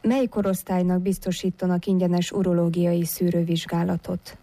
Mely korosztálynak biztosítanak ingyenes urológiai szűrővizsgálatot?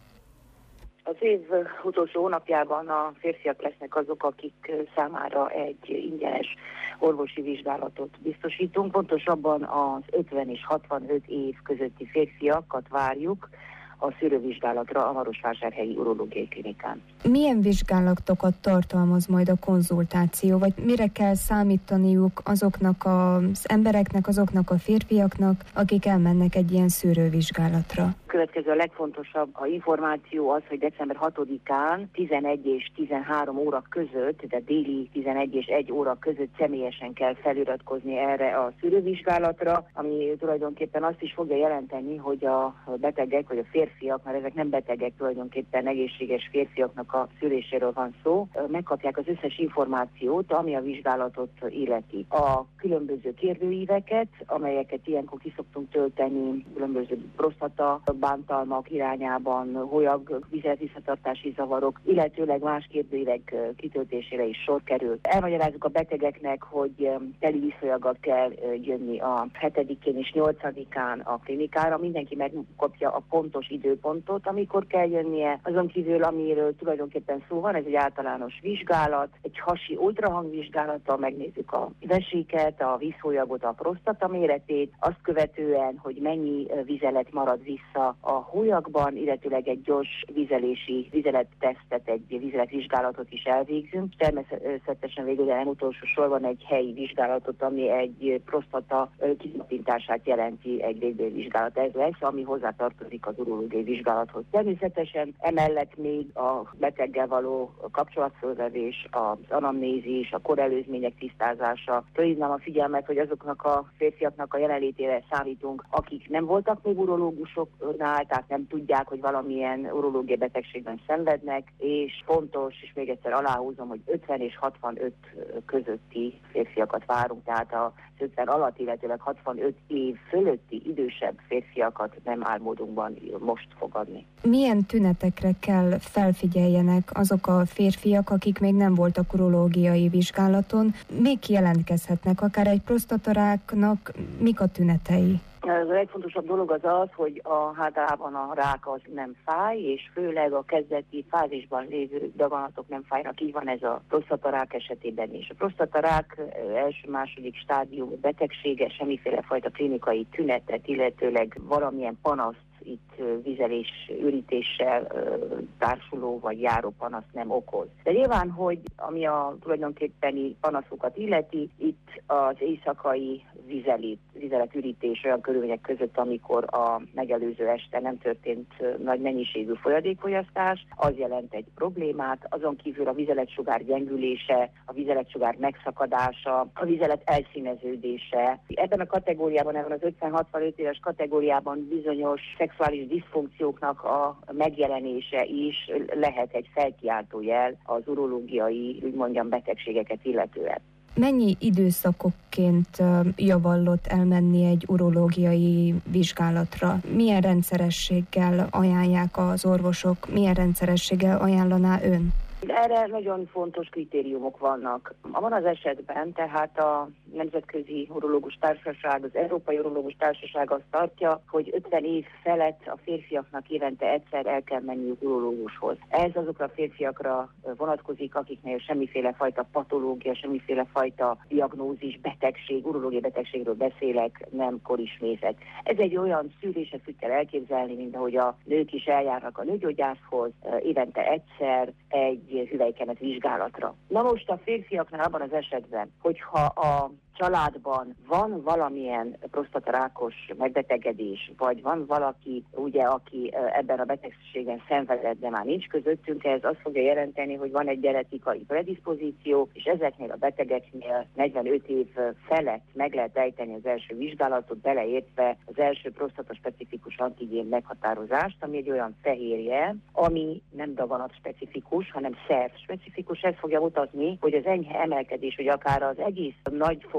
Az év utolsó hónapjában a férfiak lesznek azok, akik számára egy ingyenes orvosi vizsgálatot biztosítunk. Pontosabban az 50 és 65 év közötti férfiakat várjuk a szűrővizsgálatra a Marosvásárhelyi Urológiai Klinikán. Milyen vizsgálatokat tartalmaz majd a konzultáció, vagy mire kell számítaniuk azoknak az embereknek, azoknak a férfiaknak, akik elmennek egy ilyen szűrővizsgálatra? Következő a legfontosabb a információ az, hogy december 6-án 11 és 13 óra között, de déli 11 és 1 óra között személyesen kell feliratkozni erre a szűrővizsgálatra, ami tulajdonképpen azt is fogja jelenteni, hogy a betegek vagy a férfiak, mert ezek nem betegek, tulajdonképpen egészséges férfiaknak a szűréséről van szó, megkapják az összes információt, ami a vizsgálatot illeti. A különböző kérdőíveket, amelyeket ilyenkor ki szoktunk tölteni, különböző prostata bántalmak irányában, holyag, vizet-visszatartási zavarok, illetőleg más kérdőívek kitöltésére is sor kerül. Elmagyarázzuk a betegeknek, hogy teli vízfolyaggal kell jönni a 7-én és 8-án a klinikára. Mindenki megkapja a pontos időpontot, amikor kell jönnie. Azon kívül, amiről tulajdonképpen szó van, ez egy általános vizsgálat, egy hasi ultrahangvizsgálattal megnézzük a veséket, a vízfolyagot, a prostata méretét, azt követően, hogy mennyi vizelet marad vissza a hólyagban, illetőleg egy gyors vizelettesztet, egy vizeletvizsgálatot is elvégzünk. Természetesen végül, de nem utolsó sorban egy helyi vizsgálatot, ami egy prostata kitapintását jelenti, egy végbélvizsgálat. Ez lesz, ami hozzátartozik az urológiai vizsgálathoz. Természetesen emellett még a beteggel való kapcsolatfölvevés, az anamnézis, a korelőzmények tisztázása. Fölhívnám a figyelmet, hogy azoknak a férfiaknak a jelenlétére számítunk, akik nem voltak még urológusoknál, tehát nem tudják, hogy valamilyen urológiai betegségben szenvednek, és fontos, és még egyszer aláhúzom, hogy 50 és 65 közötti férfiakat várunk, tehát az 50 alatt, illetőleg 65 év fölötti idősebb férfiakat nem áll módunkban most fogadni. Milyen tünetekre kell felfigyeljenek azok a férfiak, akik még nem voltak urológiai vizsgálaton? Még jelentkezhetnek, akár egy prostataráknak mik a tünetei? A legfontosabb dolog az, hogy általában a rák az nem fáj, és főleg a kezdeti fázisban lévő daganatok nem fájnak. Így van ez a prostatarák esetében is. A prostatarák első-második stádium betegsége, semmiféle fajta klinikai tünetet, illetőleg valamilyen panaszt, itt vizelés, ürítéssel társuló vagy járó panaszt nem okoz. De nyilván, hogy ami a tulajdonképpeni panaszokat illeti, itt az éjszakai vizeletürítés olyan körülmények között, amikor a megelőző este nem történt nagy mennyiségű folyadékfogyasztás, az jelent egy problémát. Azon kívül a vizeletsugár gyengülése, a vizeletsugár megszakadása, a vizelet elszíneződése. Ebben a kategóriában, ebben az 50-65 éves kategóriában bizonyos szexuális diszfunkcióknak a megjelenése is lehet egy felkiáltójel az urológiai, úgy mondjam, betegségeket illetően. Mennyi időszakokként javallott elmenni egy urológiai vizsgálatra? Milyen rendszerességgel ajánlják az orvosok? Milyen rendszerességgel ajánlaná ön? Erre nagyon fontos kritériumok vannak. Abban az esetben tehát a Nemzetközi Urológus Társaság, az Európai Urológus Társaság azt tartja, hogy 50 év felett a férfiaknak évente egyszer el kell menniük urológushoz. Ez azokra a férfiakra vonatkozik, akiknél semmiféle fajta patológia, semmiféle fajta diagnózis, betegség, urológiai betegségről beszélek, nem korismészet. Ez egy olyan szűrés, ezt úgy kell elképzelni, mint ahogy a nők is eljárnak a nőgyógyászhoz évente egyszer egy hüvelykemet vizsgálatra. Na most a férfiaknál abban az esetben, hogyha a családban van valamilyen prostatarákos megbetegedés, vagy van valaki, ugye, aki ebben a betegségen szenvedett, de már nincs közöttünk, ez azt fogja jelenteni, hogy van egy genetikai predispozíció, és ezeknél a betegeknél 45 év felett meg lehet ejteni az első vizsgálatot, beleértve az első prostata-specifikus antigén meghatározást, ami egy olyan fehérje, ami nem daganat-specifikus, hanem szerv-specifikus. Ez fogja mutatni, hogy az enyhe emelkedés, vagy akár az egész nagyfokú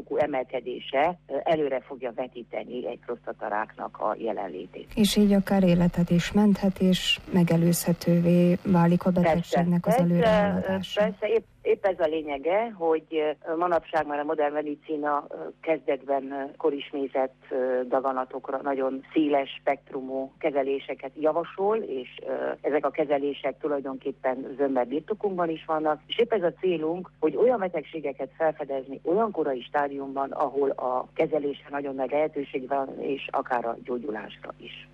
életkorfokú emelkedése előre fogja vetíteni egy prostataráknak a jelenlétét. És így akár életet is menthet, és megelőzhetővé válik a betegségnek az előrehaladása. Persze, épp ez a lényege, hogy manapság már a modern medicína kezdetben korismézett daganatokra nagyon széles spektrumú kezeléseket javasol, és ezek a kezelések tulajdonképpen zömmel birtokunkban is vannak, és épp ez a célunk, hogy olyan betegségeket felfedezni olyan korai stádiumban, ahol a kezelésre nagyon nagy lehetőség van, és akár a gyógyulásra is.